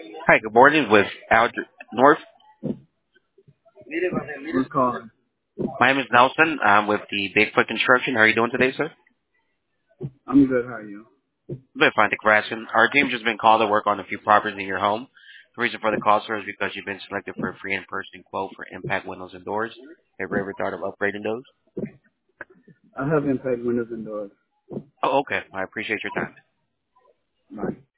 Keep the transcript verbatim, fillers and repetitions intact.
Hi, good morning with Aldr North. Who's calling? My name is Nelson. I'm with the Bigfoot Construction. How are you doing today, sir? I'm good. How are you? Been fine, thank you for asking. Our team just been called to work on a few properties in your home. The reason for the call, sir, is because you've been selected for a free in-person quote for impact windows and doors. Have you ever thought of upgrading those? I have impact windows and doors. Oh, okay. I appreciate your time. Bye.